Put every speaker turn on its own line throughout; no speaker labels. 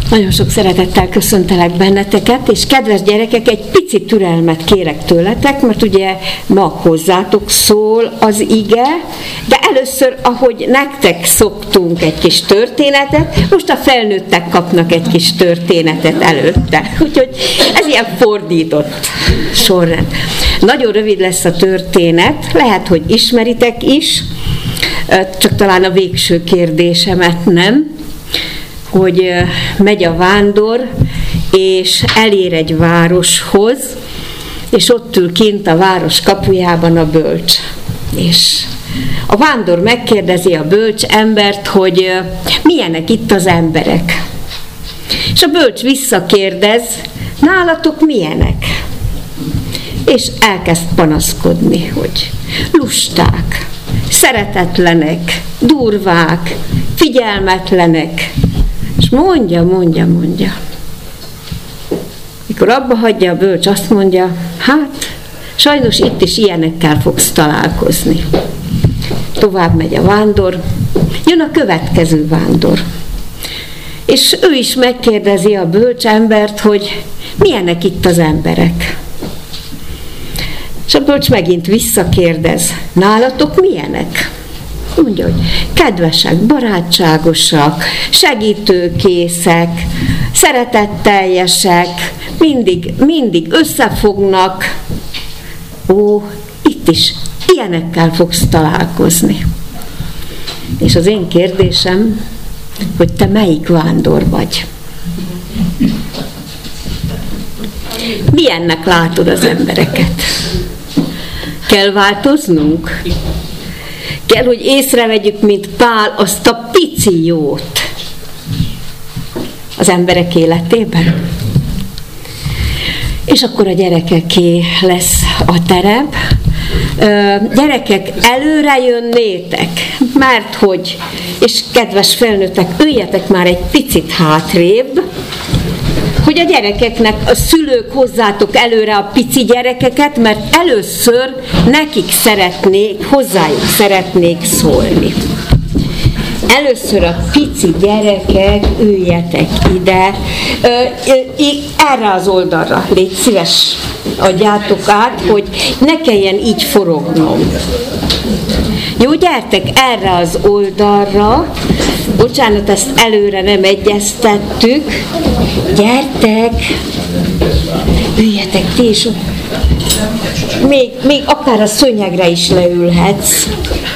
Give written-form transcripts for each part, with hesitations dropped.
Nagyon sok szeretettel köszöntelek benneteket, és kedves gyerekek, egy pici türelmet kérek tőletek, mert ugye ma hozzátok szól az ige, de először, ahogy nektek szoktunk egy kis történetet, most a felnőttek kapnak egy kis történetet előtte. Úgyhogy ez ilyen fordított sorrend. Nagyon rövid lesz a történet, lehet, hogy ismeritek is, csak talán a végső kérdésemet nem, hogy megy a vándor, és elér egy városhoz, és ott ül kint a város kapujában a bölcs. És a vándor megkérdezi a bölcs embert, hogy milyenek itt az emberek. És a bölcs visszakérdez, nálatok milyenek? És elkezd panaszkodni, hogy lusták, szeretetlenek, durvák, figyelmetlenek, és mondja. Mikor abba hagyja a bölcs, azt mondja, hát, sajnos itt is ilyenekkel fogsz találkozni. Tovább megy a vándor, jön a következő vándor. És ő is megkérdezi a bölcs embert, hogy milyenek itt az emberek. És a bölcs megint visszakérdez, nálatok milyenek? Mondja, hogy kedvesek, barátságosak, segítőkészek, szeretetteljesek, mindig összefognak. Ó, itt is ilyenekkel fogsz találkozni. És az én kérdésem, hogy te melyik vándor vagy? Milyennek látod az embereket? Kell változnunk? Kell, hogy észrevegyük, mint Pál, azt a pici jót az emberek életében. És akkor a gyerekeké lesz a terep. Gyerekek, előre jönnétek, mert hogy, és kedves felnőttek, üljetek már egy picit hátrébb, hogy a gyerekeknek, a szülők hozzátok előre a pici gyerekeket, mert először hozzájuk szeretnék szólni. Először a pici gyerekek, üljetek ide, erre az oldalra, légy szíves, adjátok át, hogy ne kelljen így forognom. Jó, gyertek erre az oldalra, bocsánat, ezt előre nem egyeztettük, gyertek, üljetek ti is, még akár a szőnyegre is leülhetsz.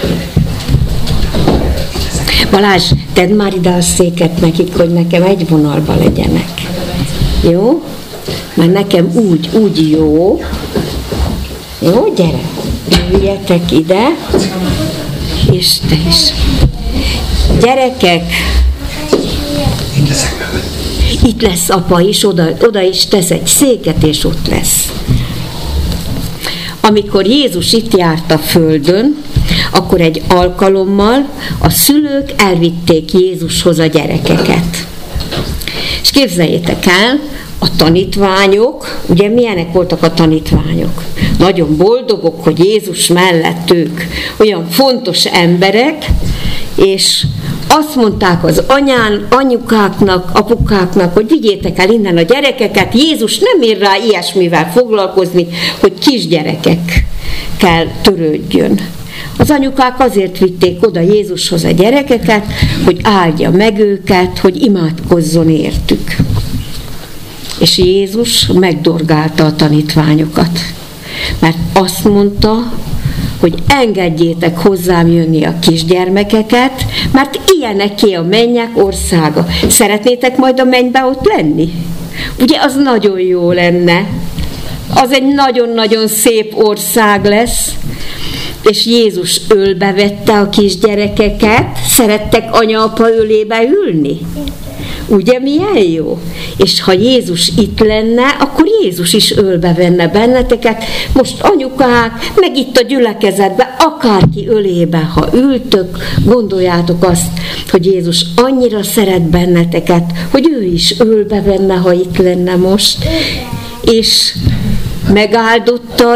Balázs, tedd már ide a széket nekik, hogy nekem egy vonalba legyenek. Jó? Mert nekem úgy jó. Jó, gyere, üljetek ide, és te is. Gyerekek, itt lesz apa is, oda is tesz egy széket, és ott lesz. Amikor Jézus itt járt a földön, akkor egy alkalommal a szülők elvitték Jézushoz a gyerekeket. És képzeljétek el, a tanítványok, ugye milyenek voltak a tanítványok? Nagyon boldogok, hogy Jézus mellett ők olyan fontos emberek, és azt mondták az anyukáknak, apukáknak, hogy vigyétek el innen a gyerekeket, Jézus nem ír rá ilyesmivel foglalkozni, hogy kisgyerekekkel törődjön. Az anyukák azért vitték oda Jézushoz a gyerekeket, hogy áldja meg őket, hogy imádkozzon értük. És Jézus megdorgálta a tanítványokat, mert azt mondta, hogy engedjétek hozzám jönni a kisgyermekeket, mert ilyeneké a mennyek országa. Szeretnétek majd a mennybe ott lenni? Ugye az nagyon jó lenne. Az egy nagyon-nagyon szép ország lesz, és Jézus ölbe vette a kisgyerekeket. Szerettek anya-apa ölébe ülni? Ugye milyen jó? És ha Jézus itt lenne, akkor Jézus is ölbe venne benneteket. Most anyukák, meg itt a gyülekezetben, akárki ölébe, ha ültök, gondoljátok azt, hogy Jézus annyira szeret benneteket, hogy ő is ölbe venne, ha itt lenne most. És megáldotta a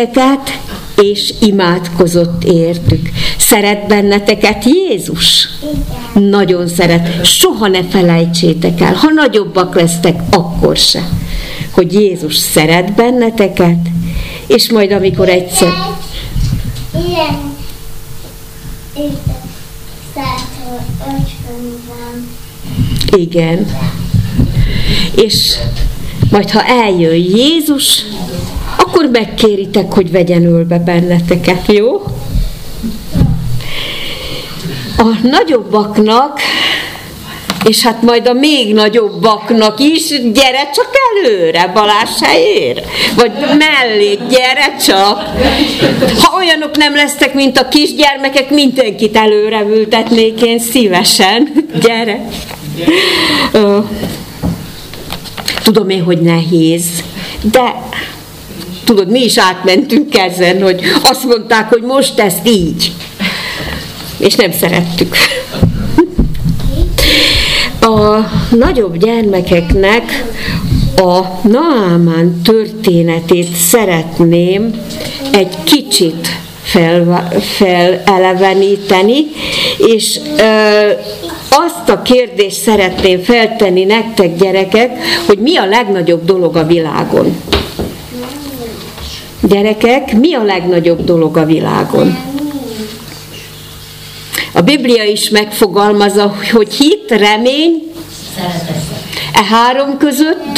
gyermekeket, és imádkozott értük. Szeret benneteket Jézus? Nagyon szeret. Soha ne felejtsétek el, ha nagyobbak lesztek, akkor se, hogy Jézus szeret benneteket, és majd amikor egyszer... Igen. És majd ha eljön Jézus, akkor megkéritek, hogy vegyen ölbe benneteket, jó? A nagyobbaknak, és hát majd a még nagyobbaknak is, gyere csak előre, Balázs helyére, vagy mellé, gyere csak. Ha olyanok nem lesztek, mint a kisgyermekek, mindenkit előre ültetnék én szívesen. Gyere. Tudom én, hogy nehéz, de tudod, mi is átmentünk ezen, hogy azt mondták, hogy most ezt így. És nem szerettük. A nagyobb gyermekeknek a Naamán történetét szeretném egy kicsit feleleveníteni, és azt a kérdést szeretném feltenni nektek, gyerekek, hogy mi a legnagyobb dolog a világon? Gyerekek, mi a legnagyobb dolog a világon? A Biblia is megfogalmazza, hogy hit, remény, e három között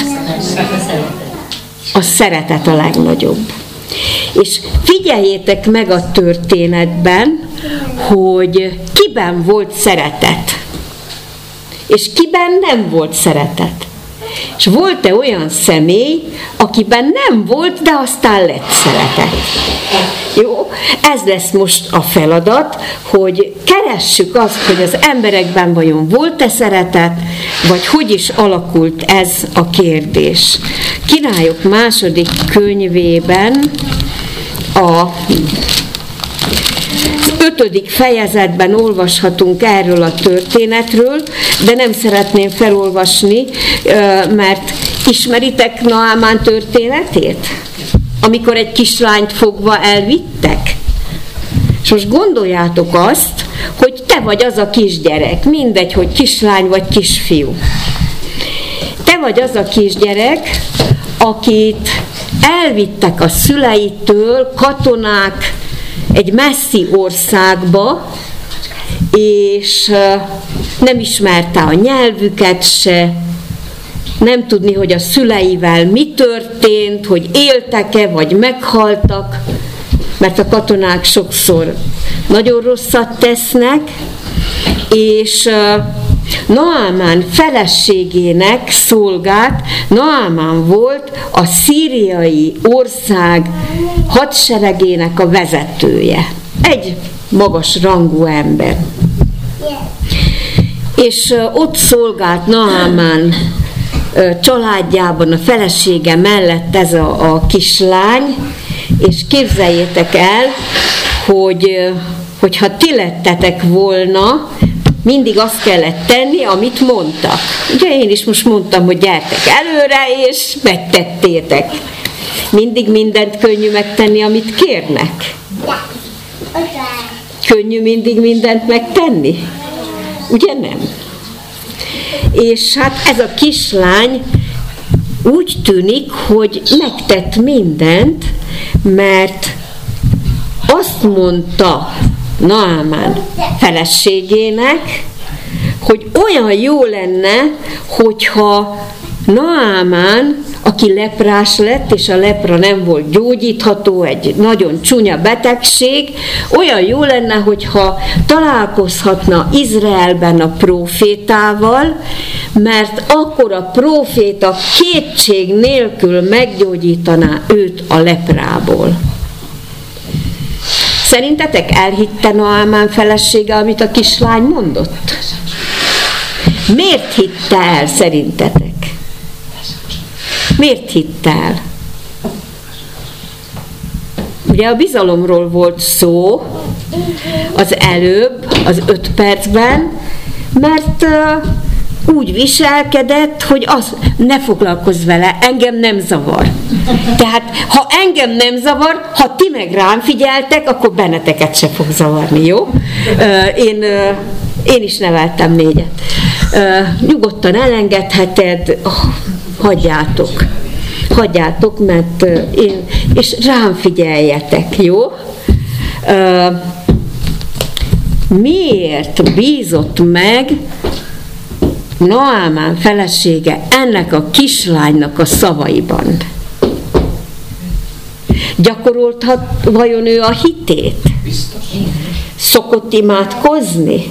a szeretet a legnagyobb. És figyeljétek meg a történetben, hogy kiben volt szeretet, és kiben nem volt szeretet. És volt-e olyan személy, akiben nem volt, de aztán lett szeretet? Jó, ez lesz most a feladat, hogy keressük azt, hogy az emberekben vajon volt-e szeretet, vagy hogy is alakult ez a kérdés. Királyok második könyvében a 5. fejezetben olvashatunk erről a történetről, de nem szeretném felolvasni, mert ismeritek Naamán történetét? Amikor egy kislányt fogva elvittek? És most gondoljátok azt, hogy te vagy az a kisgyerek, mindegy, hogy kislány vagy kisfiú. Te vagy az a kisgyerek, akit elvittek a szüleitől katonák egy messzi országba, és nem ismerte a nyelvüket se, nem tudni, hogy a szüleivel mi történt, hogy éltek-e, vagy meghaltak, mert a katonák sokszor nagyon rosszat tesznek, és Naamán feleségének szolgált. Naamán volt a szíriai ország hadseregének a vezetője. Egy magas rangú ember. És ott szolgált Naamán családjában a felesége mellett ez a kislány, és képzeljétek el, hogyha ti lettetek volna, mindig azt kellett tenni, amit mondtak. Ugye én is most mondtam, hogy gyertek előre, és megtettétek. Mindig mindent könnyű megtenni, amit kérnek. Könnyű mindig mindent megtenni? Ugye nem? És hát ez a kislány úgy tűnik, hogy megtett mindent, mert azt mondta Naamán feleségének, hogy olyan jó lenne, hogyha Naamán, aki leprás lett, és a lepra nem volt gyógyítható, egy nagyon csúnya betegség, olyan jó lenne, hogyha találkozhatna Izraelben a prófétával, mert akkor a próféta kétség nélkül meggyógyítaná őt a leprából. Szerintetek elhitte Naamán felesége, amit a kislány mondott? Miért hitte el szerintetek? Miért hitte el? Ugye a bizalomról volt szó az előbb, az 5 percben, mert úgy viselkedett, hogy ne foglalkozz vele, engem nem zavar. Tehát, ha engem nem zavar, ha ti meg rám figyeltek, akkor benneteket se fog zavarni, jó? Én Én is neveltem 4-et. Nyugodtan elengedheted, hagyjátok, mert és rám figyeljetek, jó? Miért bízott meg Naámán felesége ennek a kislánynak a szavaiban? Gyakorolthat vajon ő a hitét?
Biztos.
Szokott imádkozni?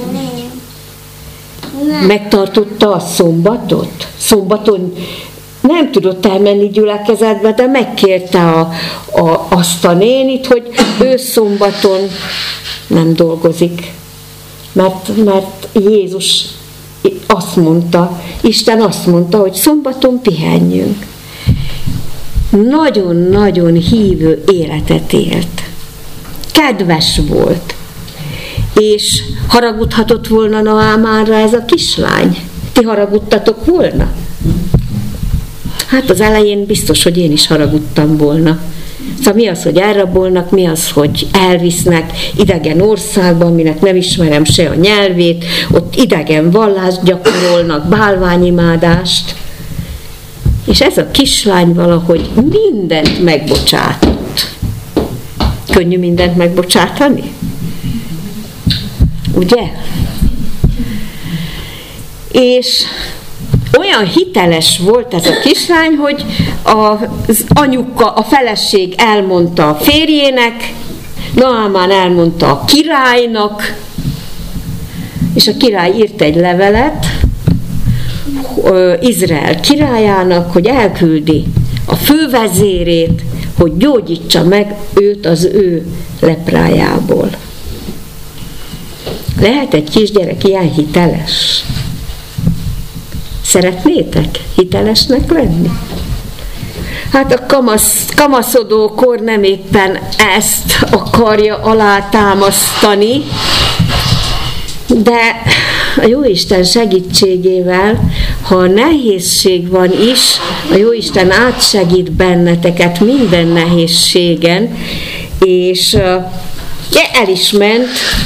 Megtartotta a szombatot? Szombaton nem tudott elmenni gyülekezetbe, de megkérte azt a nénit, hogy ő szombaton nem dolgozik. Mert Jézus azt mondta, Isten azt mondta, hogy szombaton pihenjünk. Nagyon-nagyon hívő életet élt. Kedves volt. És haragudhatott volna Naámánra ez a kislány? Ti haragudtatok volna? Hát az elején biztos, hogy én is haragudtam volna. Szóval mi az, hogy elrabolnak, mi az, hogy elvisznek idegen országba, aminek nem ismerem se a nyelvét, ott idegen vallást gyakorolnak, bálványimádást. És ez a kislány valahogy mindent megbocsátott. Könnyű mindent megbocsátani? Ugye? És olyan hiteles volt ez a kislány, hogy az anyuka, a feleség elmondta a férjének, Naámán elmondta a királynak, és a király írt egy levelet Izrael királyának, hogy elküldi a fővezérét, hogy gyógyítsa meg őt az ő leprájából. Lehet egy kisgyerek ilyen hiteles? Szeretnétek hitelesnek lenni? Hát a kamaszodókor nem éppen ezt akarja alátámasztani, de a Jóisten segítségével, ha nehézség van is, a Jóisten átsegít benneteket minden nehézségen, és el is ment.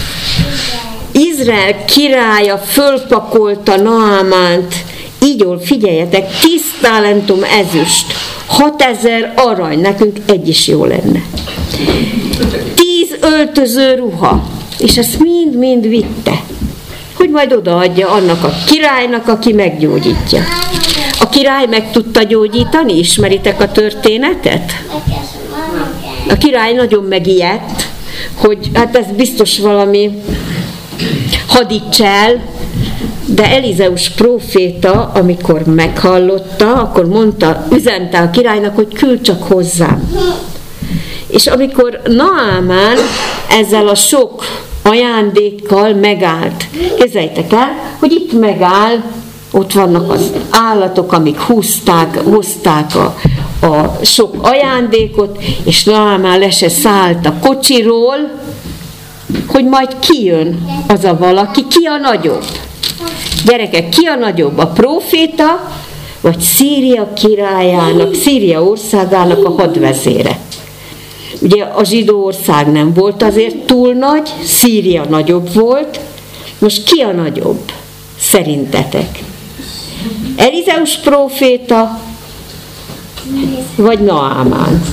Izrael királya fölpakolta Naámánt, így figyeljetek, 10 talentum ezüst, 6000 arany, nekünk egy is jó lenne. 10 öltöző ruha, és ezt mind-mind vitte, hogy majd odaadja annak a királynak, aki meggyógyítja. A király meg tudta gyógyítani, ismeritek a történetet? A király nagyon megijedt, hogy hát ez biztos valami hadicsel, de Elizeus próféta, amikor meghallotta, akkor üzente a királynak, hogy küld csak hozzám. És amikor Naámán ezzel a sok ajándékkal megállt, képzeljétek el, hogy itt megáll, ott vannak az állatok, amik hozták a sok ajándékot, és Naámán le se szállt a kocsiról, hogy majd kijön az a valaki, ki a nagyobb. Gyerekek, ki a nagyobb? A próféta, vagy Szíria királyának, Szíria országának a hadvezére? Ugye a zsidó ország nem volt azért túl nagy, Szíria nagyobb volt. Most ki a nagyobb? Szerintetek? Elizeus próféta, vagy Naámán?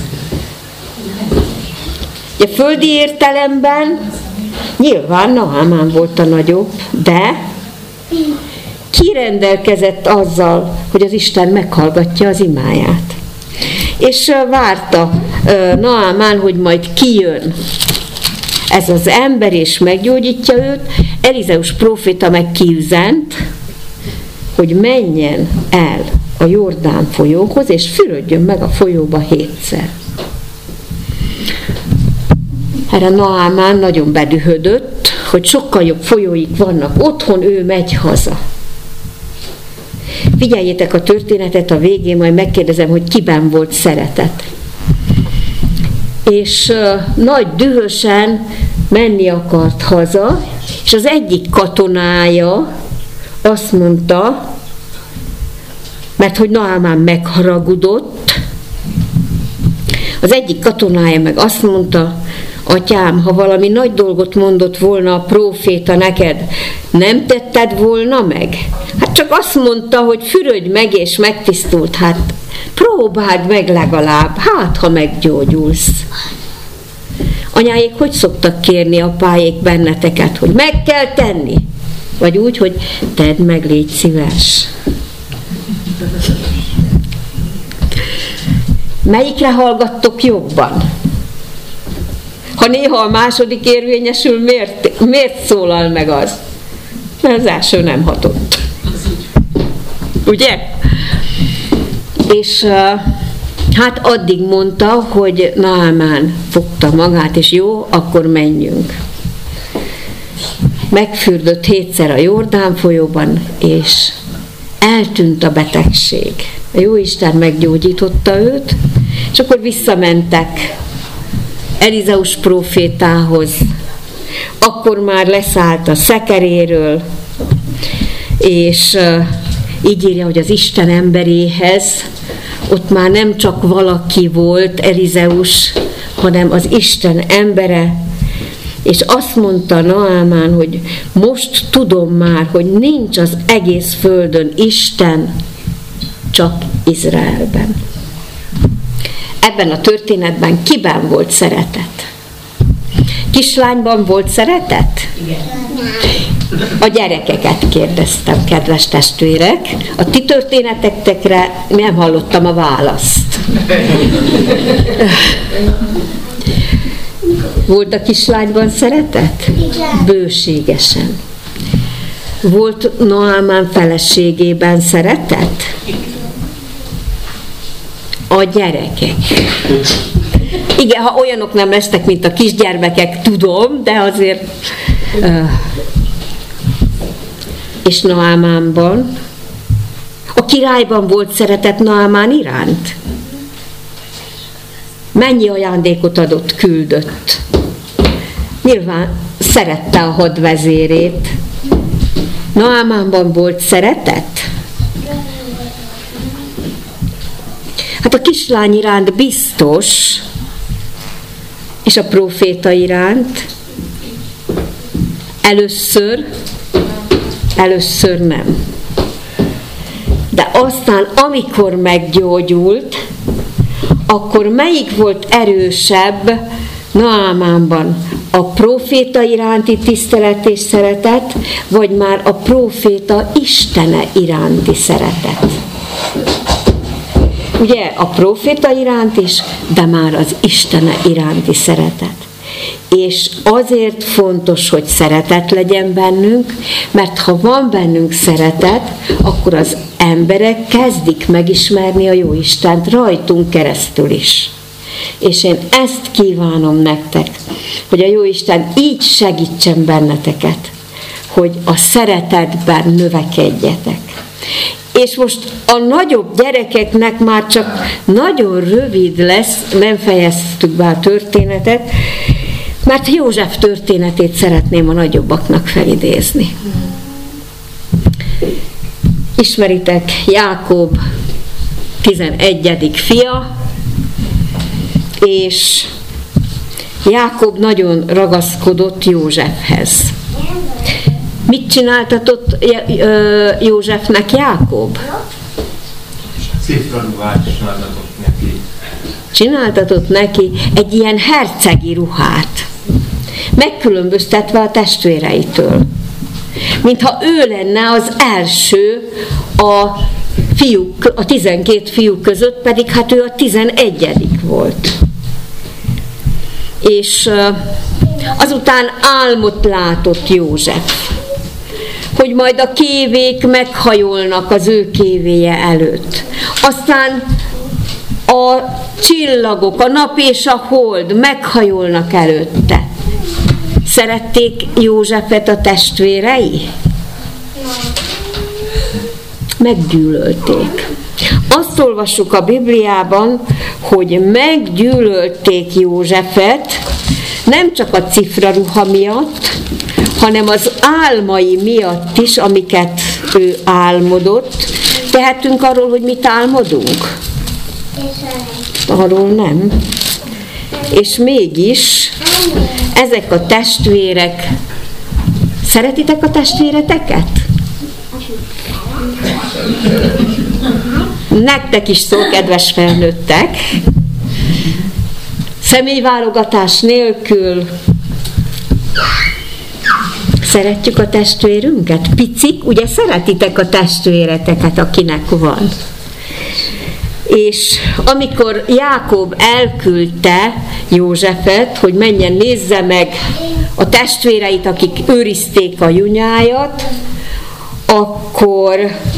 A földi értelemben nyilván Naámán volt a nagyobb, de ki rendelkezett azzal, hogy az Isten meghallgatja az imáját. És várta Naámán, hogy majd kijön ez az ember, és meggyógyítja őt. Elizeus próféta meg kiüzent, hogy menjen el a Jordán folyóhoz, és fürödjön meg a folyóba 7-szer. Erre Naámán nagyon bedühödött, hogy sokkal jobb folyóik vannak otthon, ő megy haza. Figyeljétek a történetet, a végén majd megkérdezem, hogy kiben volt szeretet. És nagy dühösen menni akart haza, és az egyik katonája azt mondta, mert hogy Naámán megharagudott, az egyik katonája meg azt mondta, Atyám, ha valami nagy dolgot mondott volna a próféta neked, nem tetted volna meg? Hát csak azt mondta, hogy fürödj meg és megtisztult, hát próbáld meg legalább, hát ha meggyógyulsz. Anyáik hogy szoktak kérni apáék benneteket, hogy meg kell tenni? Vagy úgy, hogy tedd meg, légy szíves. Melyikre hallgattok jobban? Ha néha a második érvényesül, miért szólal meg az? Mert az első nem hatott. Ugye? És hát addig mondta, hogy Naamán fogta magát, és jó, akkor menjünk. Megfürdött 7-szer a Jordán folyóban, és eltűnt a betegség. A Jóisten meggyógyította őt, és akkor visszamentek Elizeus prófétához. Akkor már leszállt a szekeréről, és így írja, hogy az Isten emberéhez ott már nem csak valaki volt, Elizeus, hanem az Isten embere, és azt mondta Naamán, hogy most tudom már, hogy nincs az egész földön Isten, csak Izraelben. Ebben a történetben kiben volt szeretet? Kislányban volt szeretet?
Igen.
A gyerekeket kérdeztem, kedves testvérek. A ti történetekre nem hallottam a választ. Volt a kislányban szeretet?
Igen.
Bőségesen. Volt Naamán feleségében szeretet? A gyerekek. Igen, ha olyanok nem lesznek, mint a kisgyermekek, tudom, de azért... És Naamánban? A királyban volt szeretet Naamán iránt? Mennyi ajándékot adott, küldött? Nyilván szerette a hadvezérét. Naamánban volt szeretet? Hát a kislány iránt biztos, és a próféta iránt először nem. De aztán, amikor meggyógyult, akkor melyik volt erősebb Naamánban? A próféta iránti tisztelet és szeretet, vagy már a próféta Istene iránti szeretet? Ugye a próféta iránt is, de már az Istene iránti szeretet. És azért fontos, hogy szeretet legyen bennünk, mert ha van bennünk szeretet, akkor az emberek kezdik megismerni a Jóistent rajtunk keresztül is. És én ezt kívánom nektek, hogy a Jóisten így segítsen benneteket, hogy a szeretetben növekedjetek. És most a nagyobb gyerekeknek már csak nagyon rövid lesz, nem fejeztük be a történetet, mert József történetét szeretném a nagyobbaknak felidézni. Ismeritek Jákob 11. fia, és Jákob nagyon ragaszkodott Józsefhez. Mit csináltatott Józsefnek Jákob?
Cifraruhát csináltatott neki.
Csináltatott neki egy ilyen hercegi ruhát, megkülönböztetve a testvéreitől. Mintha ő lenne az első a 12 fiú között, pedig hát ő a 11. volt. És azután álmot látott József, hogy majd a kévék meghajolnak az ő kévéje előtt. Aztán a csillagok, a nap és a hold meghajolnak előtte. Szerették Józsefet a testvérei? Meggyűlölték. Azt olvassuk a Bibliában, hogy meggyűlölték Józsefet nem csak a cifraruha miatt, hanem az álmai miatt is, amiket ő álmodott. Tehetünk arról, hogy mit álmodunk? Arról nem. És mégis ezek a testvérek, szeretitek a testvéreteket? Nektek is szól, kedves felnőttek. Személyválogatás nélkül szeretjük a testvérünket? Picik, ugye szeretitek a testvéreteket, akinek van. És amikor Jákob elküldte Józsefet, hogy menjen nézze meg a testvéreit, akik őrizték a junyájat, akkor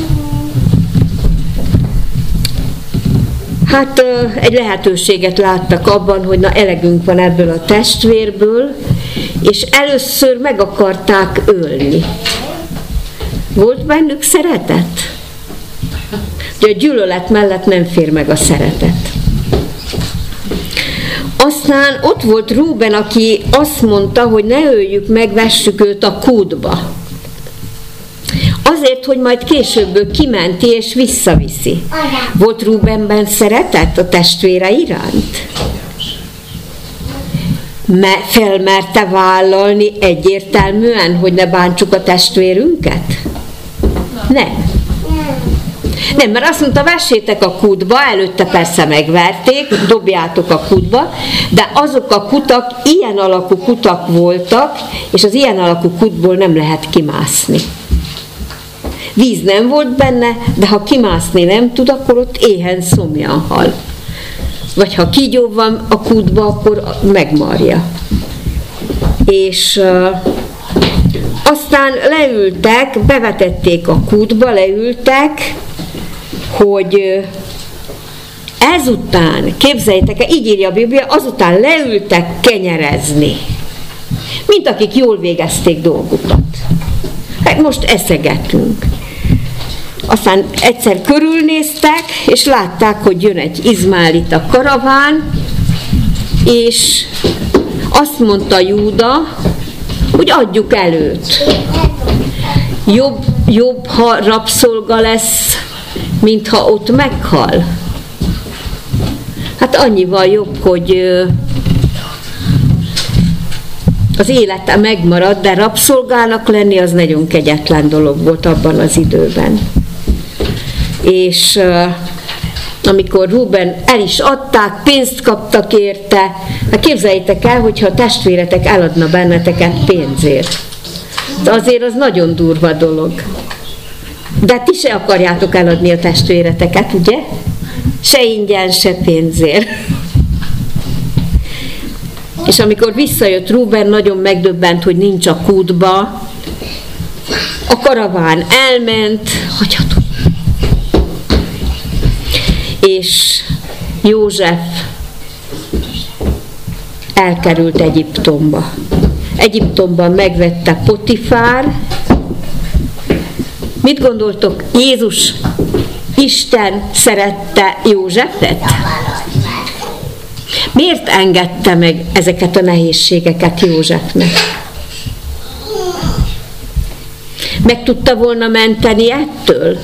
egy lehetőséget láttak abban, hogy elegünk van ebből a testvérből, és először meg akarták ölni. Volt bennük szeretet? Ugye a gyűlölet mellett nem fér meg a szeretet. Aztán ott volt Rúben, aki azt mondta, hogy ne öljük meg, vessük őt a kútba. Azért, hogy majd később kimenti és visszaviszi. Volt Rúbenben szeretet a testvére iránt? Felmerte vállalni egyértelműen, hogy ne bántsuk a testvérünket? Nem. Nem, mert azt mondta, vessétek a kútba, előtte persze megverték, dobjátok a kútba, de azok a kutak ilyen alakú kutak voltak, és az ilyen alakú kútból nem lehet kimászni. Víz nem volt benne, de ha kimászni nem tud, akkor ott éhen szomjan hal. Vagy ha kígyó van a kútba, akkor megmarja. És aztán leültek, bevetették a kútba, leültek, hogy ezután, képzeljétek el, így írja a Biblia, azután leültek kenyerezni, mint akik jól végezték dolgukat. Hát most eszegetünk. Aztán egyszer körülnéztek, és látták, hogy jön egy izmaelita karaván, és azt mondta Júda, hogy adjuk el őt. Jobb, ha rabszolga lesz, mint ha ott meghal. Hát annyival jobb, hogy az élete megmarad, de rabszolgának lenni az nagyon kegyetlen dolog volt abban az időben. És amikor Rúben el is adták, pénzt kaptak érte, hát képzeljétek el, hogyha a testvéretek eladna benneteket pénzért. De azért az nagyon durva dolog. De ti se akarjátok eladni a testvéreteket, ugye? Se ingyen, se pénzért. És amikor visszajött Rúben, nagyon megdöbbent, hogy nincs a kútba. A karaván elment, hagyhatok. És József elkerült Egyiptomba. Egyiptomban megvette Potifár. Mit gondoltok, Jézus, Isten szerette Józsefet? Miért engedte meg ezeket a nehézségeket Józsefnek? Meg tudta volna menteni ettől?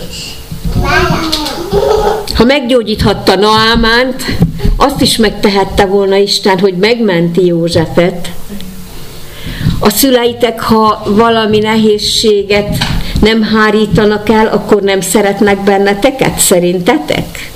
Ha meggyógyíthatta Naámánt, azt is megtehette volna Isten, hogy megmenti Józsefet. A szüleitek, ha valami nehézséget nem hárítanak el, akkor nem szeretnek benneteket, szerintetek?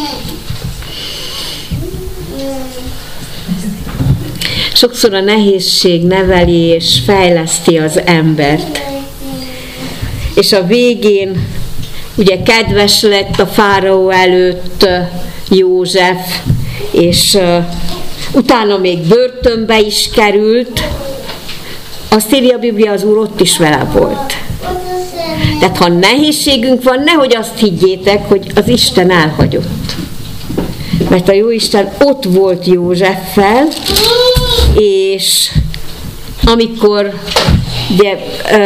Sokszor a nehézség neveli és fejleszti az embert. És a végén ugye kedves lett a fáraó előtt József, és utána még börtönbe is került. Azt írja a Biblia, az Úr ott is vele volt. Tehát ha nehézségünk van, nehogy azt higgyétek, hogy az Isten elhagyott. Mert a Jóisten ott volt Józseffel, és amikor ugye,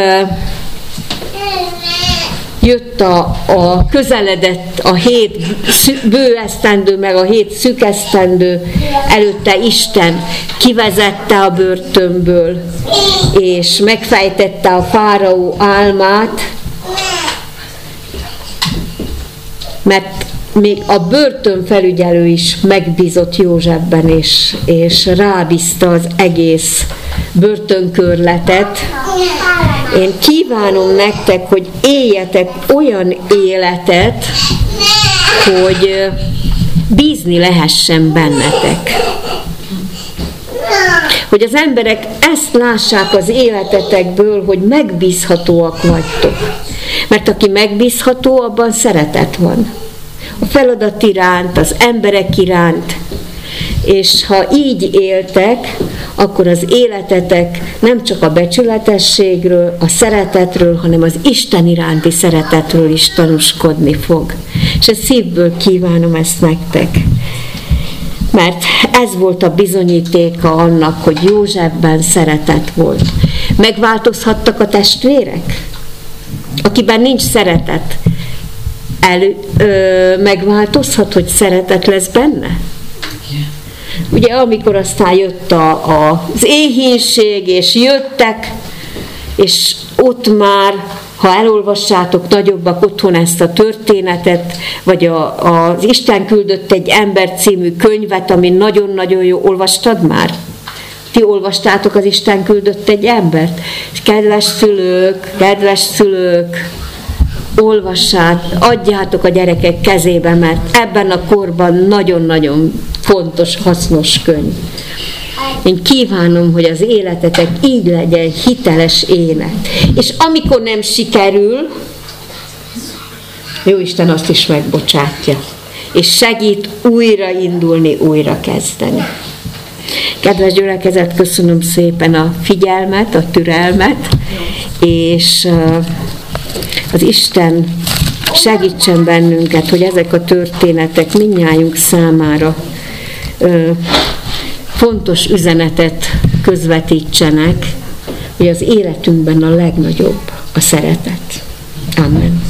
jött a közeledett a 7 bő esztendő, meg a 7 szűk esztendő, előtte Isten kivezette a börtönből, és megfejtette a fáraó álmát, mert még a börtönfelügyelő is megbízott Józsefben, és rábízta az egész börtönkörletet. Én kívánom nektek, hogy éljetek olyan életet, hogy bízni lehessen bennetek. Hogy az emberek ezt lássák az életetekből, hogy megbízhatóak vagytok. Mert aki megbízható, abban szeretet van. A feladat iránt, az emberek iránt. És ha így éltek, akkor az életetek nem csak a becsületességről, a szeretetről, hanem az Isten iránti szeretetről is tanúskodni fog. És a szívből kívánom ezt nektek. Mert ez volt a bizonyítéka annak, hogy Józsefben szeretet volt. Megváltozhattak a testvérek? Akiben nincs szeretet, megváltozhat, hogy szeretet lesz benne? Ugye amikor aztán jött az éhínség, és jöttek, és ott már, ha elolvassátok nagyobbak otthon ezt a történetet, vagy az Isten küldött egy ember című könyvet, ami nagyon-nagyon jó, olvastad már? Ti olvastátok az Isten küldött egy embert? És kedves szülők, olvassát, adjátok a gyerekek kezébe, mert ebben a korban nagyon-nagyon fontos, hasznos könyv. Én kívánom, hogy az életetek így legyen hiteles élet. És amikor nem sikerül, Jóisten azt is megbocsátja. És segít újraindulni, újra kezdeni. Kedves gyülekezet, köszönöm szépen a figyelmet, a türelmet, és az Isten segítsen bennünket, hogy ezek a történetek mindnyájunk számára fontos üzenetet közvetítsenek, hogy az életünkben a legnagyobb a szeretet. Amen.